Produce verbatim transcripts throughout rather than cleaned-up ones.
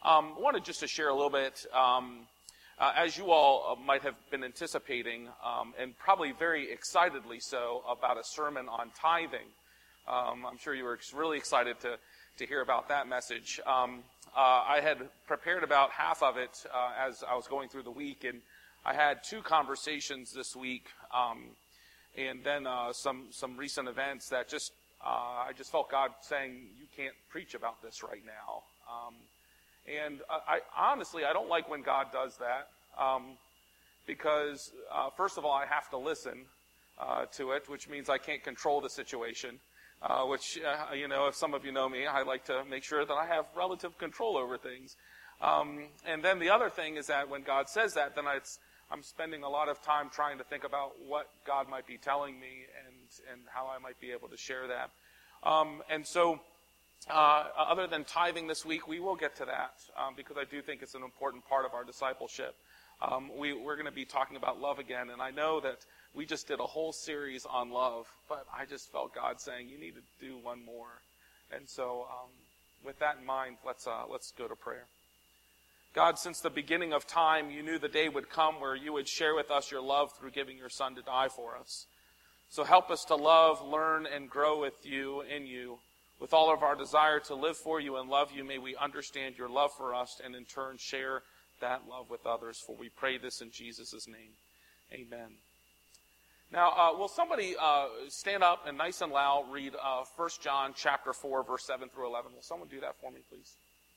Um, I wanted just to share a little bit, um, uh, as you all might have been anticipating, um, and probably very excitedly so, about a sermon on tithing. Um, I'm sure you were really excited to, to hear about that message. Um, uh, I had prepared about half of it uh, as I was going through the week, and I had two conversations this week, um, and then uh, some some recent events that just uh, I just felt God saying, you can't preach about this right now. Um, and I, I honestly, I don't like when God does that, um, because uh, first of all, I have to listen uh, to it, which means I can't control the situation. Uh, which, uh, you know, if some of you know me, I like to make sure that I have relative control over things. Um, and then the other thing is that when God says that, then it's, I'm spending a lot of time trying to think about what God might be telling me and, and how I might be able to share that. Um, and so, uh, other than tithing this week, we will get to that um, because I do think it's an important part of our discipleship. Um, we, we're going to be talking about love again, and I know that we just did a whole series on love, but I just felt God saying, you need to do one more. And so um, with that in mind, let's uh, let's go to prayer. God, since the beginning of time, you knew the day would come where you would share with us your love through giving your Son to die for us. So help us to love, learn, and grow with you, in you. With all of our desire to live for you and love you, may we understand your love for us and in turn share that love with others. For we pray this in Jesus' name. Amen. Now, uh, will somebody uh, stand up and nice and loud read uh, First John chapter four, verse seven through eleven? Will someone do that for me, please?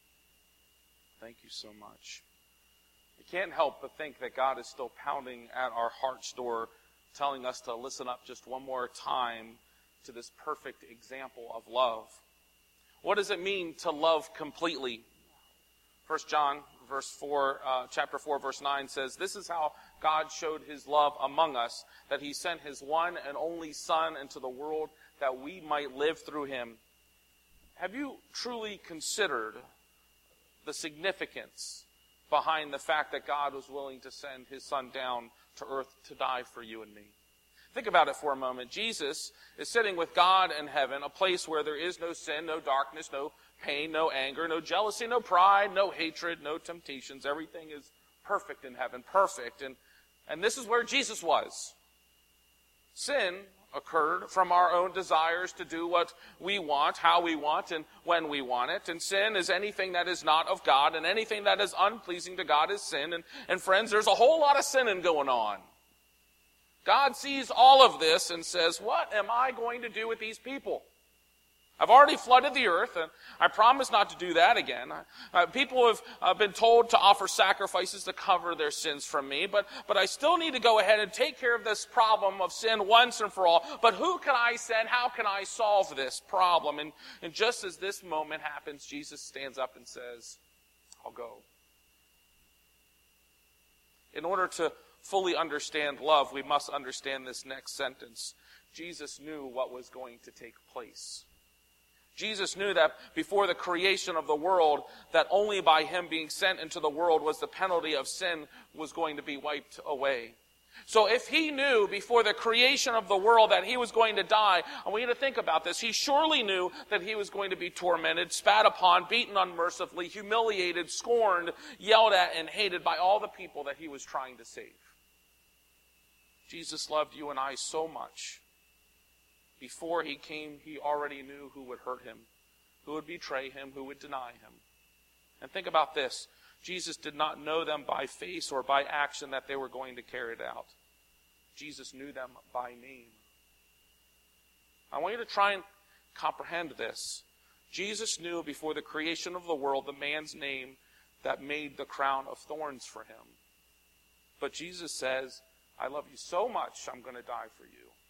Thank you so much. I can't help but think that God is still pounding at our heart's door, telling us to listen up just one more time to this perfect example of love. What does it mean to love completely? First John verse four, uh, chapter four, verse nine says, "This is how God showed his love among us, that he sent his one and only Son into the world that we might live through him." Have you truly considered the significance behind the fact that God was willing to send his Son down to earth to die for you and me? Think about it for a moment. Jesus is sitting with God in heaven, a place where there is no sin, no darkness, no pain, no anger, no jealousy, no pride, no hatred, no temptations. Everything is perfect in heaven, perfect. And, and this is where Jesus was. Sin occurred from our own desires to do what we want, how we want, and when we want it. And sin is anything that is not of God, and anything that is unpleasing to God is sin. And, and friends, there's a whole lot of sinning going on. God sees all of this and says, what am I going to do with these people? I've already flooded the earth, and I promise not to do that again. Uh, people have uh, been told to offer sacrifices to cover their sins from me, but, but I still need to go ahead and take care of this problem of sin once and for all. But who can I send? How can I solve this problem? And, and just as this moment happens, Jesus stands up and says, I'll go. In order to fully understand love, we must understand this next sentence. Jesus knew what was going to take place. Jesus knew that before the creation of the world, that only by him being sent into the world was the penalty of sin was going to be wiped away. So if he knew before the creation of the world that he was going to die, I want you to think about this, he surely knew that he was going to be tormented, spat upon, beaten unmercifully, humiliated, scorned, yelled at, and hated by all the people that he was trying to save. Jesus loved you and I so much. Before he came, he already knew who would hurt him, who would betray him, who would deny him. And think about this. Jesus did not know them by face or by action that they were going to carry it out. Jesus knew them by name. I want you to try and comprehend this. Jesus knew before the creation of the world the man's name that made the crown of thorns for him. But Jesus says, I love you so much, I'm going to die for you.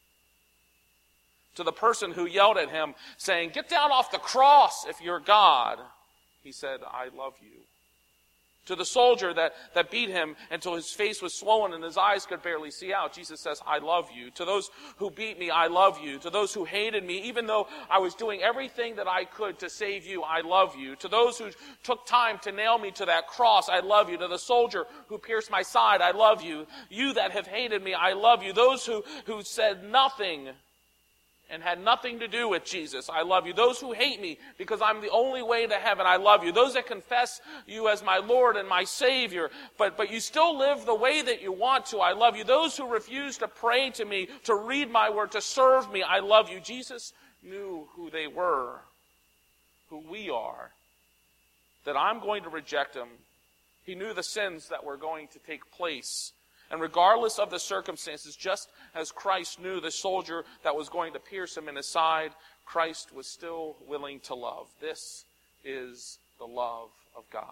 To the person who yelled at him, saying, get down off the cross if you're God, he said, I love you. To the soldier that, that beat him until his face was swollen and his eyes could barely see out, Jesus says, I love you. To those who beat me, I love you. To those who hated me, even though I was doing everything that I could to save you, I love you. To those who took time to nail me to that cross, I love you. To the soldier who pierced my side, I love you. You that have hated me, I love you. Those who, who said nothing and had nothing to do with Jesus, I love you. Those who hate me because I'm the only way to heaven, I love you. Those that confess you as my Lord and my Savior, but, but you still live the way that you want to, I love you. Those who refuse to pray to me, to read my word, to serve me, I love you. Jesus knew who they were, who we are, that I'm going to reject them. He knew the sins that were going to take place. And regardless of the circumstances, just as Christ knew the soldier that was going to pierce him in his side, Christ was still willing to love. This is the love of God.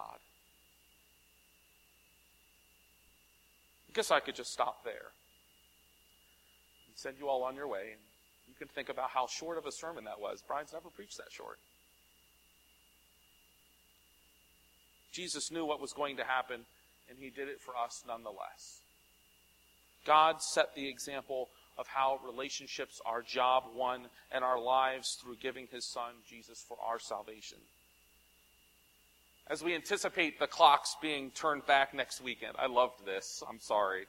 I guess I could just stop there and send you all on your way. And you can think about how short of a sermon that was. Brian's never preached that short. Jesus knew what was going to happen, and he did it for us nonetheless. God set the example of how relationships are job one in our lives through giving his Son, Jesus, for our salvation. As we anticipate the clocks being turned back next weekend, I loved this, I'm sorry.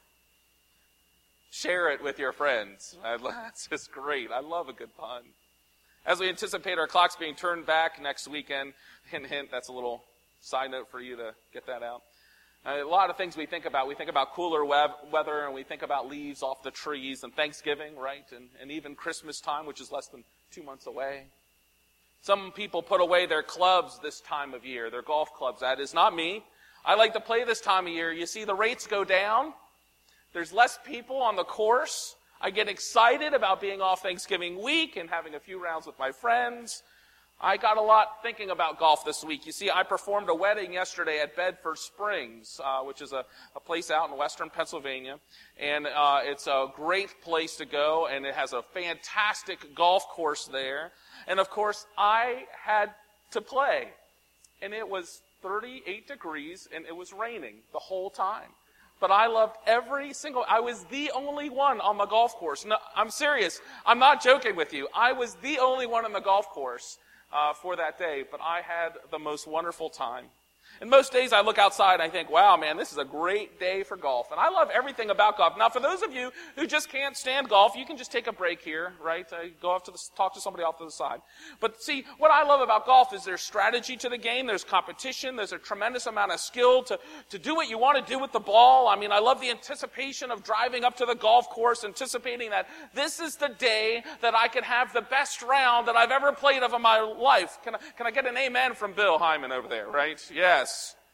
Share it with your friends. I, that's just great. I love a good pun. As we anticipate our clocks being turned back next weekend, hint, hint, that's a little side note for you to get that out. A lot of things we think about. We think about cooler web- weather, and we think about leaves off the trees, and Thanksgiving, right? And, and even Christmas time, which is less than two months away. Some people put away their clubs this time of year, their golf clubs. That is not me. I like to play this time of year. You see the rates go down. There's less people on the course. I get excited about being off Thanksgiving week and having a few rounds with my friends. I got a lot thinking about golf this week. You see, I performed a wedding yesterday at Bedford Springs, uh, which is a, a place out in western Pennsylvania. And uh, it's a great place to go, and it has a fantastic golf course there. And, of course, I had to play. And it was thirty-eight degrees, and it was raining the whole time. But I loved every single, I was the only one on the golf course. No, I'm serious. I'm not joking with you. I was the only one on the golf course. Uh, for that day, but I had the most wonderful time. And most days I look outside and I think, wow, man, this is a great day for golf. And I love everything about golf. Now, for those of you who just can't stand golf, you can just take a break here, right? Uh, go off to the, talk to somebody off to the side. But see, what I love about golf is there's strategy to the game. There's competition. There's a tremendous amount of skill to, to do what you want to do with the ball. I mean, I love the anticipation of driving up to the golf course, anticipating that this is the day that I can have the best round that I've ever played of in my life. Can I, can I get an amen from Bill Hyman over there, right? Yes.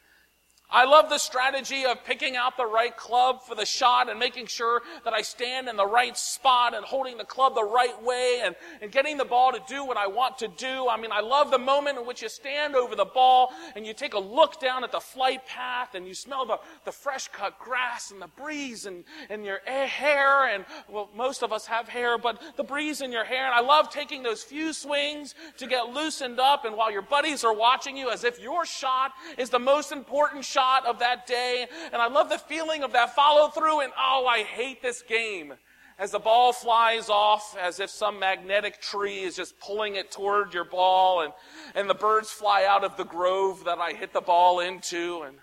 I love the strategy of picking out the right club for the shot and making sure that I stand in the right spot and holding the club the right way and, and getting the ball to do what I want to do. I mean, I love the moment in which you stand over the ball and you take a look down at the flight path and you smell the, the fresh cut grass and the breeze and, and your hair. And, well, most of us have hair, but the breeze in your hair. And I love taking those few swings to get loosened up, and while your buddies are watching you as if your shot is the most important shot of that day. And I love the feeling of that follow through. And oh, I hate this game as the ball flies off as if some magnetic tree is just pulling it toward your ball, and and the birds fly out of the grove that I hit the ball into. And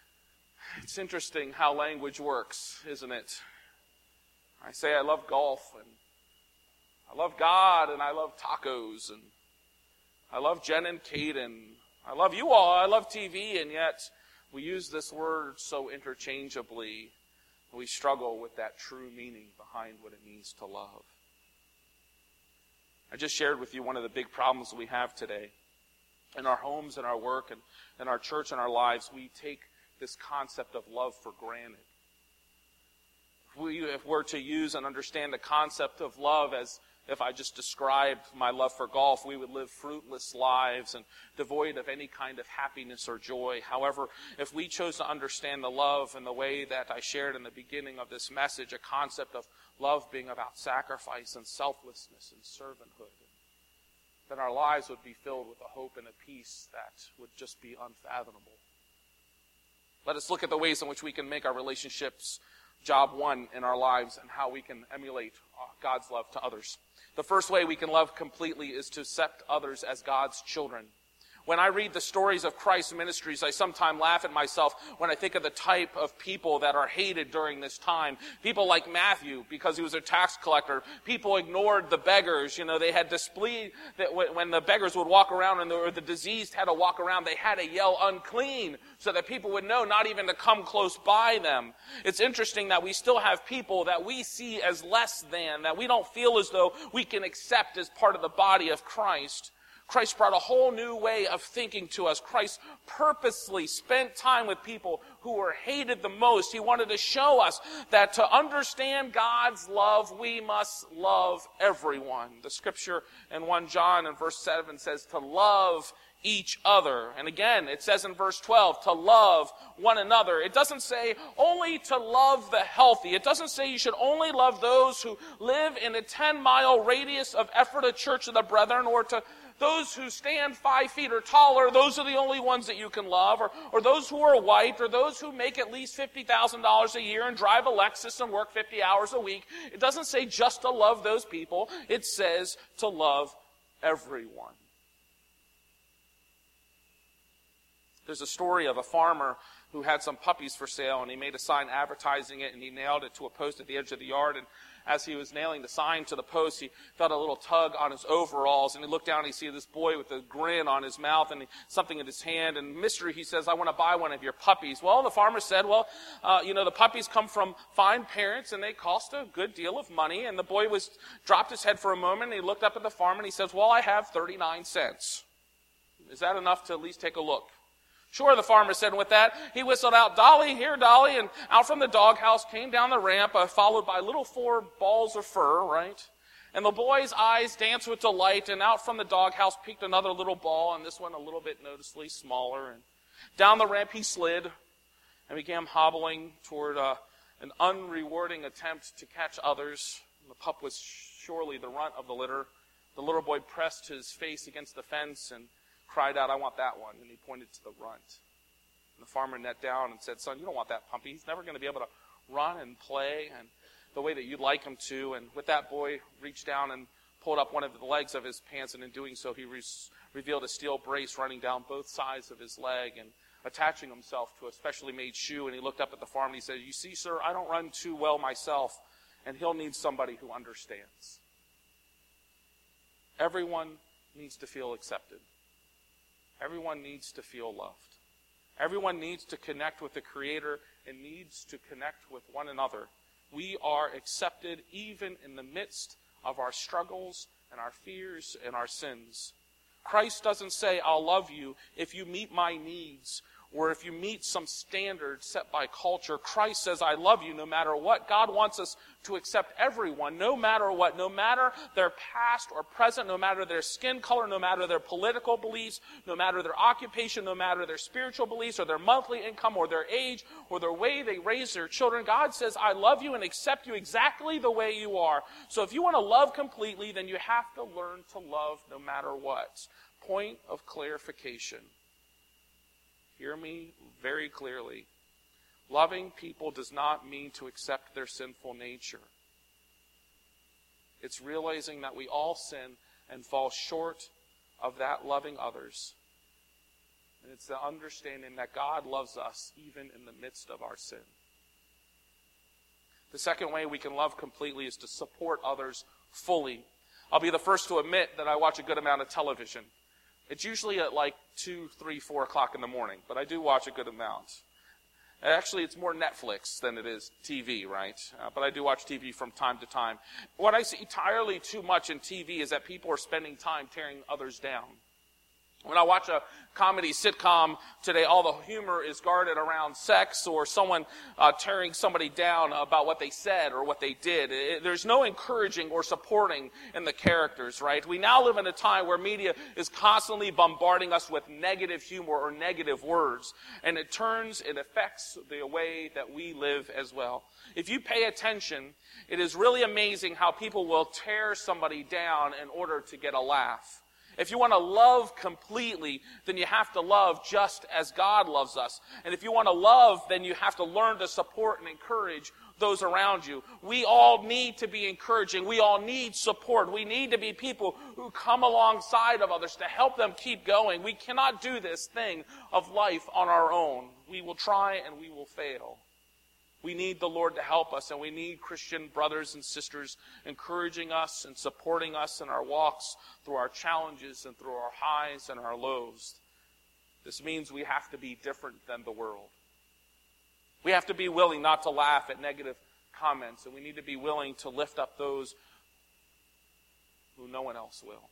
it's interesting how language works, isn't it? I say I love golf, and I love God, and I love tacos, and I love Jen and Caden. I love you all. I love T V, and yet we use this word so interchangeably. We struggle with that true meaning behind what it means to love. I just shared with you one of the big problems we have today. In our homes, in our work, and in our church, and our lives, we take this concept of love for granted. If we if we're to use and understand the concept of love as if I just described my love for golf, we would live fruitless lives and devoid of any kind of happiness or joy. However, if we chose to understand the love in the way that I shared in the beginning of this message, a concept of love being about sacrifice and selflessness and servanthood, then our lives would be filled with a hope and a peace that would just be unfathomable. Let us look at the ways in which we can make our relationships job one in our lives and how we can emulate God's love to others. The first way we can love completely is to accept others as God's children. When I read the stories of Christ's ministries, I sometimes laugh at myself when I think of the type of people that are hated during this time. People like Matthew, because he was a tax collector. People ignored the beggars. You know, they had displayed that when the beggars would walk around and the, or the diseased had to walk around, they had to yell unclean so that people would know not even to come close by them. It's interesting that we still have people that we see as less than, that we don't feel as though we can accept as part of the body of Christ. Christ brought a whole new way of thinking to us. Christ purposely spent time with people who were hated the most. He wanted to show us that to understand God's love, we must love everyone. The scripture in First John in verse seven says to love each other. And again, it says in verse twelve to love one another. It doesn't say only to love the healthy. It doesn't say you should only love those who live in a ten-mile radius of Ephrata Church of the Brethren, or to those who stand five feet or taller, those are the only ones that you can love, or, or those who are white, or those who make at least fifty thousand dollars a year and drive a Lexus and work fifty hours a week. It doesn't say just to love those people. It says to love everyone. There's a story of a farmer who had some puppies for sale, and he made a sign advertising it, and he nailed it to a post at the edge of the yard. And as he was nailing the sign to the post, he felt a little tug on his overalls, and he looked down and he see this boy with a grin on his mouth and something in his hand. And mystery, he says, I want to buy one of your puppies. Well, the farmer said, well, uh, you know, the puppies come from fine parents, and they cost a good deal of money. And the boy was dropped his head for a moment, and he looked up at the farmer, and he says, well, I have thirty-nine cents. Is that enough to at least take a look? Sure, the farmer said, and with that, he whistled out, Dolly, here, Dolly, and out from the doghouse came down the ramp, uh, followed by little four balls of fur, right? And the boy's eyes danced with delight, and out from the doghouse peeked another little ball, and this one a little bit noticeably smaller. And down the ramp he slid and began hobbling toward uh, an unrewarding attempt to catch others. The pup was surely the runt of the litter. The little boy pressed his face against the fence and cried out, I want that one. And he pointed to the runt. And the farmer knelt down and said, son, you don't want that puppy. He's never going to be able to run and play and the way that you'd like him to. And with that, boy reached down and pulled up one of the legs of his pants, and in doing so, he re- revealed a steel brace running down both sides of his leg and attaching himself to a specially made shoe. And he looked up at the farmer and he said, you see, sir, I don't run too well myself, and he'll need somebody who understands. Everyone needs to feel accepted. Everyone needs to feel loved. Everyone needs to connect with the Creator and needs to connect with one another. We are accepted even in the midst of our struggles and our fears and our sins. Christ doesn't say, I'll love you if you meet my needs or if you meet some standard set by culture. Christ says, I love you no matter what. God wants us to accept everyone, no matter what, no matter their past or present, no matter their skin color, no matter their political beliefs, no matter their occupation, no matter their spiritual beliefs or their monthly income or their age or their way they raise their children. God says, I love you and accept you exactly the way you are. So if you want to love completely, then you have to learn to love no matter what. Point of clarification. Hear me very clearly. Loving people does not mean to accept their sinful nature. It's realizing that we all sin and fall short of that loving others. And it's the understanding that God loves us even in the midst of our sin. The second way we can love completely is to support others fully. I'll be the first to admit that I watch a good amount of television. It's usually at like two, three, four o'clock in the morning, but I do watch a good amount. Actually, it's more Netflix than it is T V, right? Uh, but I do watch T V from time to time. What I see entirely too much in T V is that people are spending time tearing others down. When I watch a comedy sitcom today, all the humor is guarded around sex or someone uh, tearing somebody down about what they said or what they did. It, there's no encouraging or supporting in the characters, right? We now live in a time where media is constantly bombarding us with negative humor or negative words, and it turns, it affects the way that we live as well. If you pay attention, it is really amazing how people will tear somebody down in order to get a laugh. If you want to love completely, then you have to love just as God loves us. And if you want to love, then you have to learn to support and encourage those around you. We all need to be encouraging. We all need support. We need to be people who come alongside of others to help them keep going. We cannot do this thing of life on our own. We will try and we will fail. We need the Lord to help us, and we need Christian brothers and sisters encouraging us and supporting us in our walks through our challenges and through our highs and our lows. This means we have to be different than the world. We have to be willing not to laugh at negative comments, and we need to be willing to lift up those who no one else will.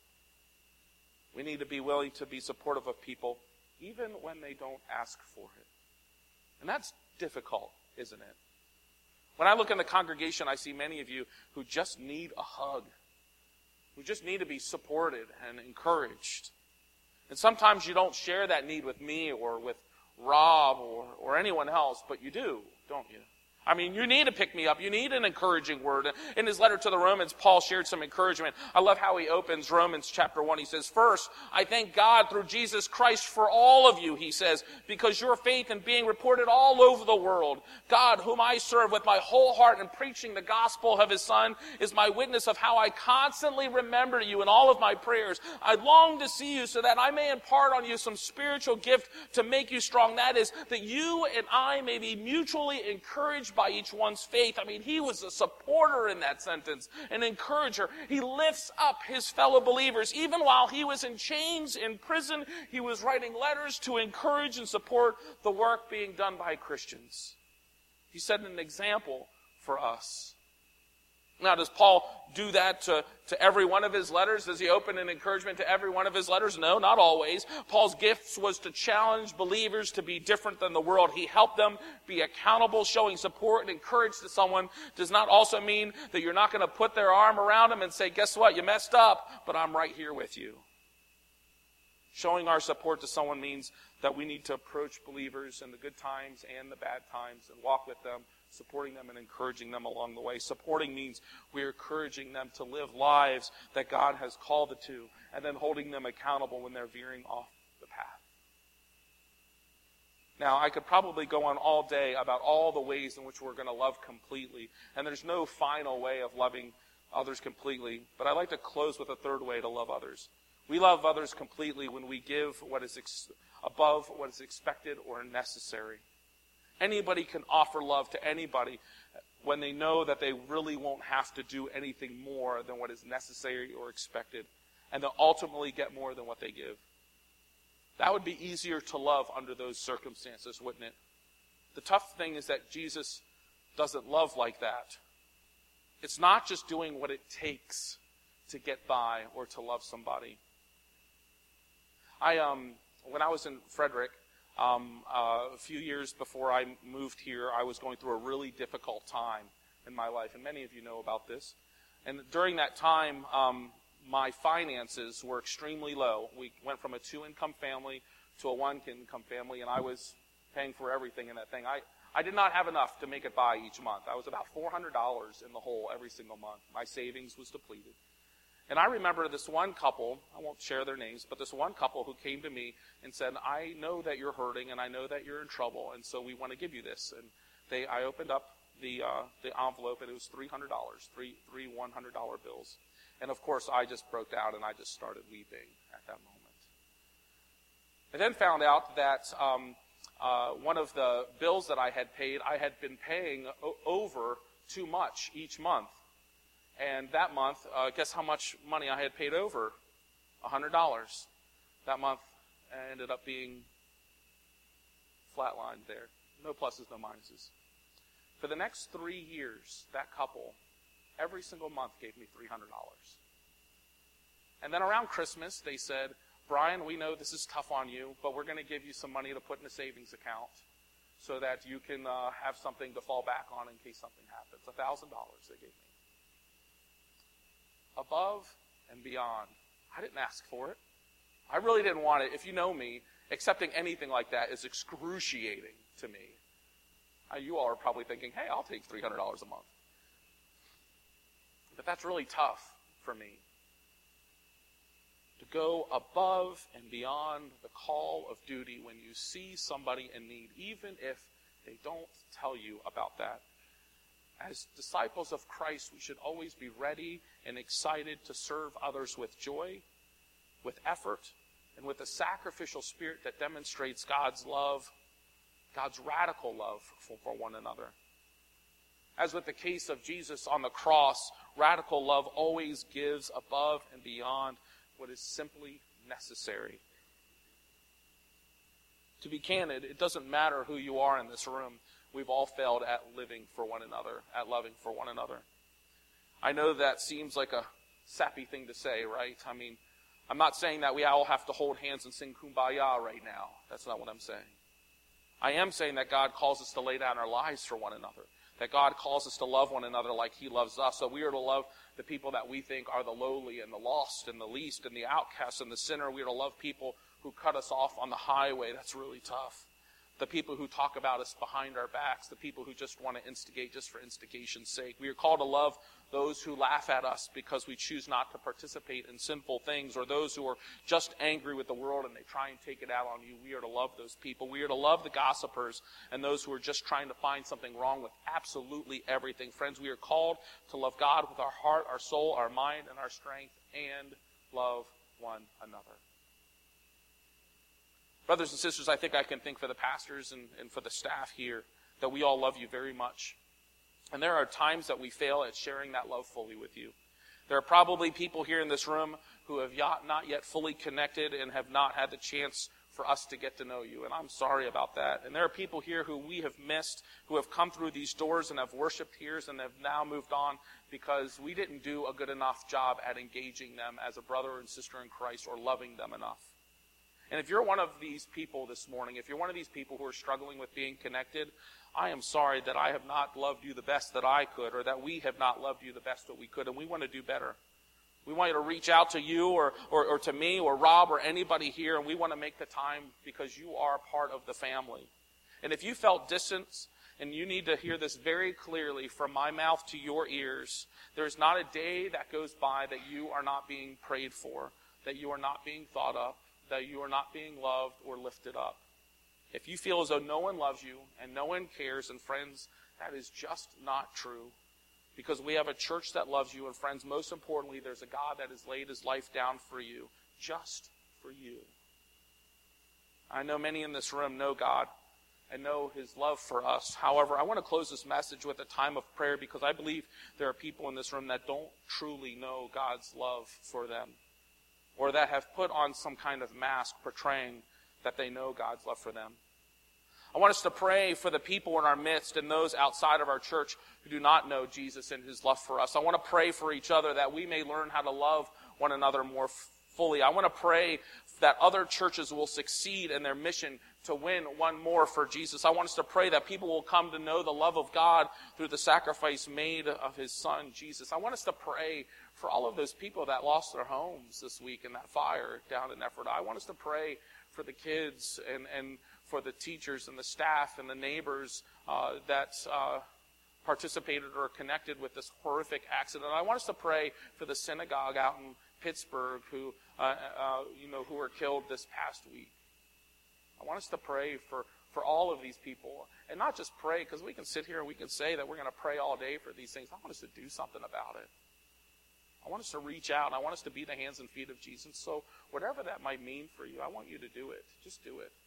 We need to be willing to be supportive of people even when they don't ask for it. And that's difficult, isn't it? When I look in the congregation, I see many of you who just need a hug, who just need to be supported and encouraged. And sometimes you don't share that need with me or with Rob or, or anyone else, but you do, don't you? I mean, you need to pick me up. You need an encouraging word. In his letter to the Romans, Paul shared some encouragement. I love how he opens Romans chapter one. He says, "First, I thank God through Jesus Christ for all of you," he says, "because your faith is being reported all over the world. God, whom I serve with my whole heart in preaching the gospel of his Son, is my witness of how I constantly remember you in all of my prayers. I long to see you so that I may impart on you some spiritual gift to make you strong. That is, that you and I may be mutually encouraged by each one's faith." I mean, he was a supporter in that sentence, an encourager. He lifts up his fellow believers. Even while he was in chains in prison, he was writing letters to encourage and support the work being done by Christians. He set an example for us. Now, does Paul do that to, to every one of his letters? Does he open an encouragement to every one of his letters? No, not always. Paul's gift was to challenge believers to be different than the world. He helped them be accountable. Showing support and encouragement to someone does not also mean that you're not going to put their arm around them and say, "Guess what? You messed up, but I'm right here with you." Showing our support to someone means that we need to approach believers in the good times and the bad times and walk with them, supporting them and encouraging them along the way. Supporting means we're encouraging them to live lives that God has called it to, and then holding them accountable when they're veering off the path. Now, I could probably go on all day about all the ways in which we're going to love completely, and there's no final way of loving others completely, but I'd like to close with a third way to love others. We love others completely when we give what is ex- above what is expected or necessary. Anybody can offer love to anybody when they know that they really won't have to do anything more than what is necessary or expected, and they'll ultimately get more than what they give. That would be easier to love under those circumstances, wouldn't it? The tough thing is that Jesus doesn't love like that. It's not just doing what it takes to get by or to love somebody. I um when I was in Frederick, Um, uh, a few years before I moved here, I was going through a really difficult time in my life, and many of you know about this. And during that time, um, my finances were extremely low. We went from a two-income family to a one-income family, and I was paying for everything in that thing. I, I did not have enough to make it by each month. I was about four hundred dollars in the hole every single month. My savings was depleted. And I remember this one couple, I won't share their names, but this one couple who came to me and said, "I know that you're hurting and I know that you're in trouble, and so we want to give you this." And they, I opened up the uh, the envelope, and it was three hundred dollars, three, three one hundred dollar bills. And of course, I just broke down and I just started weeping at that moment. I then found out that um, uh, one of the bills that I had paid, I had been paying o- over too much each month. And that month, uh, guess how much money I had paid over? one hundred dollars. That month ended up being flatlined there. No pluses, no minuses. For the next three years, that couple, every single month, gave me three hundred dollars. And then around Christmas, they said, "Brian, we know this is tough on you, but we're going to give you some money to put in a savings account so that you can uh, have something to fall back on in case something happens." one thousand dollars they gave me. Above and beyond. I didn't ask for it. I really didn't want it. If you know me, accepting anything like that is excruciating to me. Uh, you all are probably thinking, "Hey, I'll take three hundred dollars a month." But that's really tough for me. to go above and beyond the call of duty when you see somebody in need, even if they don't tell you about that. As disciples of Christ, we should always be ready and excited to serve others with joy, with effort, and with a sacrificial spirit that demonstrates God's love, God's radical love for, for one another. As with the case of Jesus on the cross, radical love always gives above and beyond what is simply necessary. To be candid, it doesn't matter who you are in this room. We've all failed at living for one another, at loving for one another. I know that seems like a sappy thing to say, right? I mean, I'm not saying that we all have to hold hands and sing Kumbaya right now. That's not what I'm saying. I am saying that God calls us to lay down our lives for one another. That God calls us to love one another like he loves us. So we are to love the people that we think are the lowly and the lost and the least and the outcast and the sinner. We are to love people who cut us off on the highway. That's really tough. The people who talk about us behind our backs. The people who just want to instigate just for instigation's sake. We are called to love those who laugh at us because we choose not to participate in sinful things, or those who are just angry with the world and they try and take it out on you. We are to love those people. We are to love the gossipers and those who are just trying to find something wrong with absolutely everything. Friends, we are called to love God with our heart, our soul, our mind, and our strength, and love one another. Brothers and sisters, I think I can think for the pastors and, and for the staff here that we all love you very much. And there are times that we fail at sharing that love fully with you. There are probably people here in this room who have not yet fully connected and have not had the chance for us to get to know you. And I'm sorry about that. And there are people here who we have missed, who have come through these doors and have worshiped here and have now moved on because we didn't do a good enough job at engaging them as a brother and sister in Christ or loving them enough. And if you're one of these people this morning, if you're one of these people who are struggling with being connected, I am sorry that I have not loved you the best that I could, or that we have not loved you the best that we could, and we want to do better. We want you to reach out to you or, or, or to me or Rob or anybody here, and we want to make the time because you are part of the family. And if you felt distance, and you need to hear this very clearly from my mouth to your ears, there's not a day that goes by that you are not being prayed for, that you are not being thought of, that you are not being loved or lifted up. If you feel as though no one loves you and no one cares, and friends, that is just not true. Because we have a church that loves you, and friends, most importantly, there's a God that has laid his life down for you, just for you. I know many in this room know God and know his love for us. However, I want to close this message with a time of prayer because I believe there are people in this room that don't truly know God's love for them, or that have put on some kind of mask portraying that they know God's love for them. I want us to pray for the people in our midst and those outside of our church who do not know Jesus and his love for us. I want to pray for each other that we may learn how to love one another more fully. I want to pray that other churches will succeed in their mission to win one more for Jesus. I want us to pray that people will come to know the love of God through the sacrifice made of his son, Jesus. I want us to pray for all of those people that lost their homes this week in that fire down in Ephrata. I want us to pray for the kids and, and for the teachers and the staff and the neighbors uh, that uh, participated or connected with this horrific accident. I want us to pray for the synagogue out in Pittsburgh who, uh, uh, you know, who were killed this past week. I want us to pray for, for all of these people. And not just pray, because we can sit here and we can say that we're going to pray all day for these things. I want us to do something about it. I want us to reach out. I want us to be the hands and feet of Jesus. So whatever that might mean for you, I want you to do it. Just do it.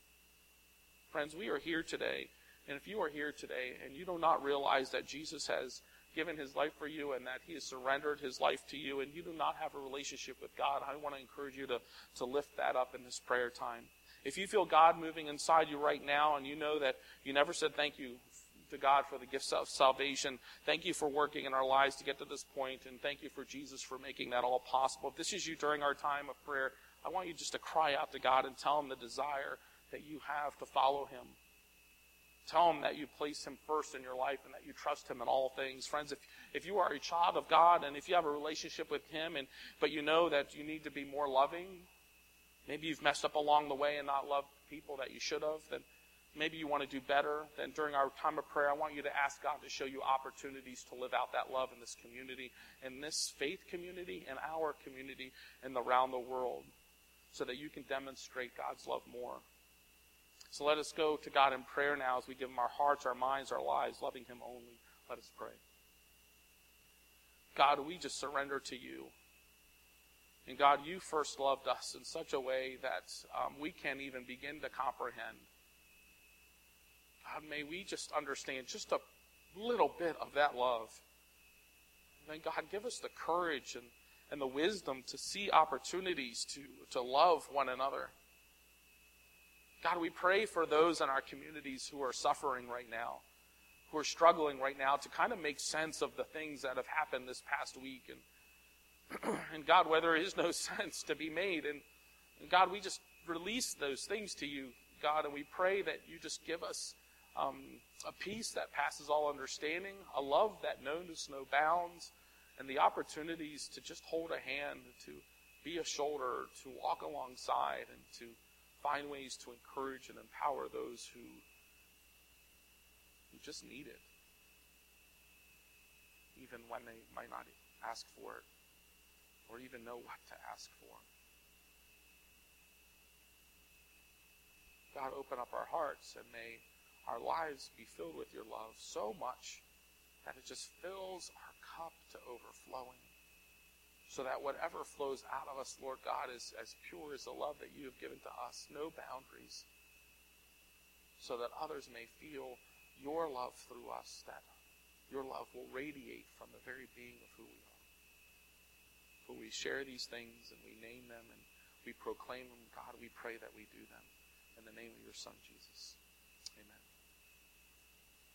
Friends, we are here today. And if you are here today and you do not realize that Jesus has given his life for you and that he has surrendered his life to you and you do not have a relationship with God, I want to encourage you to, to lift that up in this prayer time. If you feel God moving inside you right now and you know that you never said thank you to God for the gifts of salvation, thank you for working in our lives to get to this point, and thank you for Jesus for making that all possible. If this is you during our time of prayer, I want you just to cry out to God and tell him the desire that you have to follow him. Tell him that you place him first in your life and that you trust him in all things. Friends, if, if you are a child of God and if you have a relationship with him, and but you know that you need to be more loving, maybe you've messed up along the way and not loved people that you should have, then Maybe you want to do better. Then during our time of prayer, I want you to ask God to show you opportunities to live out that love in this community, in this faith community, in our community, and around the world, so that you can demonstrate God's love more. So let us go to God in prayer now as we give him our hearts, our minds, our lives, loving him only. Let us pray. God, we just surrender to you. And God, you first loved us in such a way that um, we can't even begin to comprehend. God, may we just understand just a little bit of that love. And then, God, give us the courage and, and the wisdom to see opportunities to, to love one another. God, we pray for those in our communities who are suffering right now, who are struggling right now to kind of make sense of the things that have happened this past week. And And God, where there is no sense to be made, and, and God, we just release those things to you, God, and we pray that you just give us um, a peace that passes all understanding, a love that knows no bounds, and the opportunities to just hold a hand, to be a shoulder, to walk alongside, and to find ways to encourage and empower those who, who just need it, even when they might not ask for it, or even know what to ask for. God, open up our hearts, and may our lives be filled with your love so much that it just fills our cup to overflowing, so that whatever flows out of us, Lord God, is as pure as the love that you have given to us, no boundaries, so that others may feel your love through us, that your love will radiate from the very being of who we are. For we share these things, and we name them, and we proclaim them. God, we pray that we do them. In the name of your Son, Jesus. Amen.